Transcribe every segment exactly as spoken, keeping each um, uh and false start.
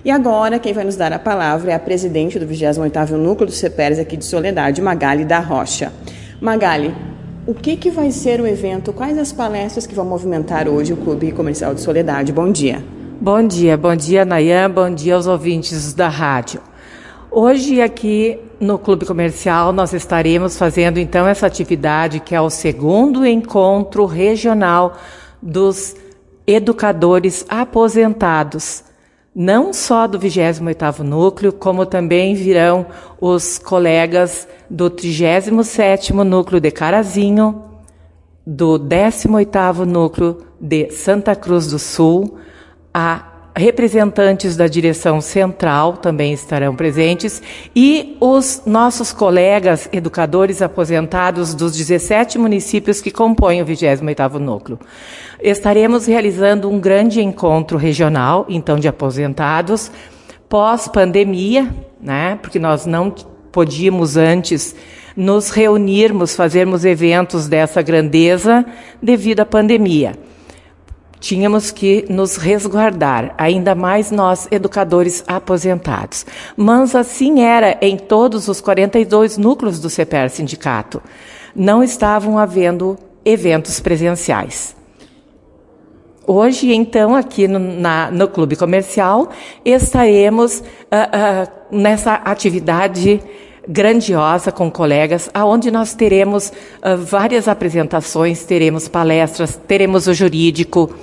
E agora, quem vai nos dar a palavra é a presidente do vigésimo oitavo Núcleo do CEPERS aqui de Soledade, Magali da Rocha. Magali, o que, que vai ser o evento? Quais as palestras que vão movimentar hoje o Clube Comercial de Soledade? Bom dia. Bom dia, bom dia, Nayan, bom dia aos ouvintes da rádio. Hoje aqui no Clube Comercial nós estaremos fazendo então essa atividade que é o segundo encontro regional dos educadores aposentados, não só do vigésimo oitavo Núcleo, como também virão os colegas do trigésimo sétimo Núcleo de Carazinho, do décimo oitavo Núcleo de Santa Cruz do Sul, a representantes da direção central também estarão presentes e os nossos colegas educadores aposentados dos dezessete municípios que compõem o vigésimo oitavo Núcleo. Estaremos realizando um grande encontro regional, então, de aposentados, pós-pandemia, né? Porque nós não podíamos antes nos reunirmos, fazermos eventos dessa grandeza devido à pandemia. Tínhamos que nos resguardar, ainda mais nós, educadores aposentados. Mas assim era em todos os quarenta e dois núcleos do CEPERS Sindicato. Não estavam havendo eventos presenciais. Hoje, então, aqui no, na, no Clube Comercial, estaremos uh, uh, nessa atividade grandiosa com colegas, aonde nós teremos uh, várias apresentações, teremos palestras, teremos o jurídico,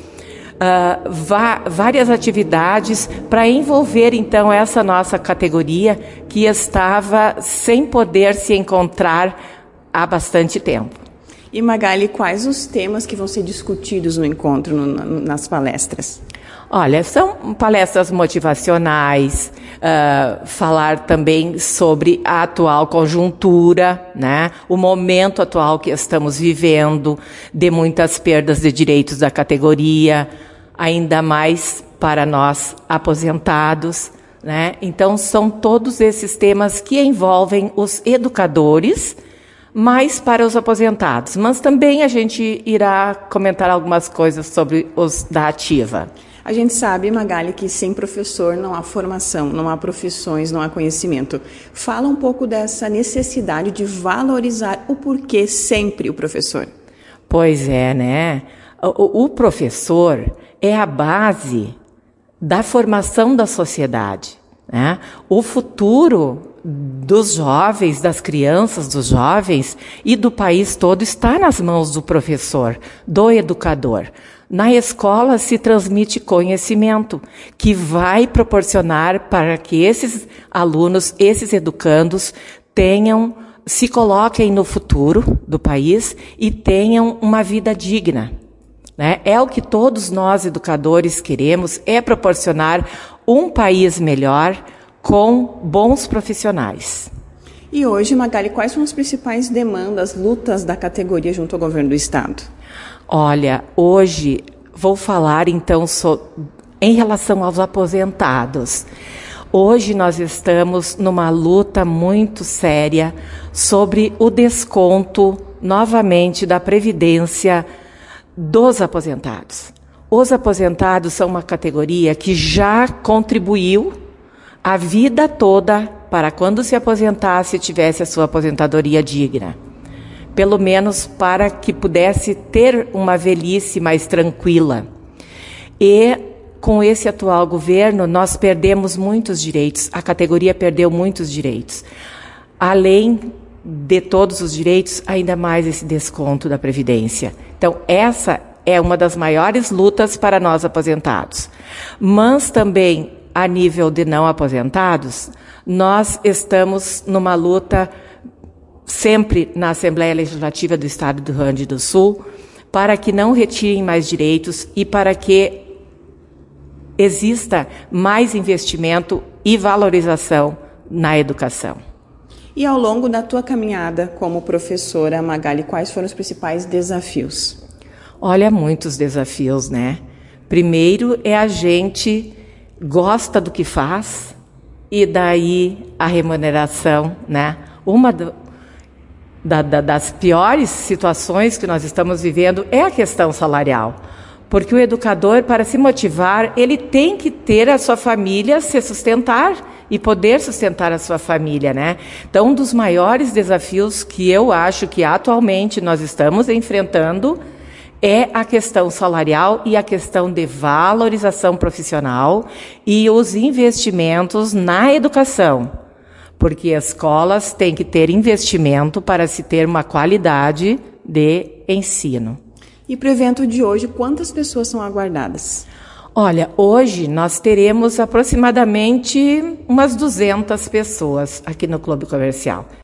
uh, va- várias atividades para envolver então essa nossa categoria que estava sem poder se encontrar há bastante tempo. E Magali, quais os temas que vão ser discutidos no encontro, no, no, nas palestras? Olha, são palestras motivacionais, uh, falar também sobre a atual conjuntura, né? O momento atual que estamos vivendo, de muitas perdas de direitos da categoria, ainda mais para nós aposentados, né? Então, são todos esses temas que envolvem os educadores, mais para os aposentados. Mas também a gente irá comentar algumas coisas sobre os da ativa. A gente sabe, Magali, que sem professor não há formação, não há profissões, não há conhecimento. Fala um pouco dessa necessidade de valorizar o porquê sempre o professor. Pois é, né? O, o professor é a base da formação da sociedade, né? O futuro dos jovens, das crianças, dos jovens e do país todo está nas mãos do professor, do educador. Na escola se transmite conhecimento que vai proporcionar para que esses alunos, esses educandos tenham, se coloquem no futuro do país e tenham uma vida digna, né? É o que todos nós educadores queremos, é proporcionar um país melhor com bons profissionais. E hoje, Magali, quais são as principais demandas, lutas da categoria junto ao governo do Estado? Olha, hoje vou falar então so, em relação aos aposentados. Hoje nós estamos numa luta muito séria sobre o desconto, novamente, da Previdência dos aposentados. Os aposentados são uma categoria que já contribuiu a vida toda para quando se aposentasse tivesse a sua aposentadoria digna. Pelo menos para que pudesse ter uma velhice mais tranquila. E com esse atual governo nós perdemos muitos direitos, a categoria perdeu muitos direitos. Além de todos os direitos, ainda mais esse desconto da Previdência. Então essa é uma das maiores lutas para nós aposentados. Mas também a nível de não aposentados, nós estamos numa luta sempre na Assembleia Legislativa do Estado do Rio Grande do Sul, para que não retirem mais direitos e para que exista mais investimento e valorização na educação. E ao longo da tua caminhada como professora, Magali, quais foram os principais desafios? Olha, muitos desafios, né? Primeiro é a gente gosta do que faz e daí a remuneração, né? Uma do, da, da, das piores situações que nós estamos vivendo é a questão salarial, Porque o educador, para se motivar, ele tem que ter a sua família se sustentar e poder sustentar a sua família, né? Então, um dos maiores desafios que eu acho que atualmente nós estamos enfrentando é a questão salarial e a questão de valorização profissional e os investimentos na educação. Porque as escolas têm que ter investimento para se ter uma qualidade de ensino. E para o evento de hoje, quantas pessoas são aguardadas? Olha, hoje nós teremos aproximadamente umas duzentas pessoas aqui no Clube Comercial.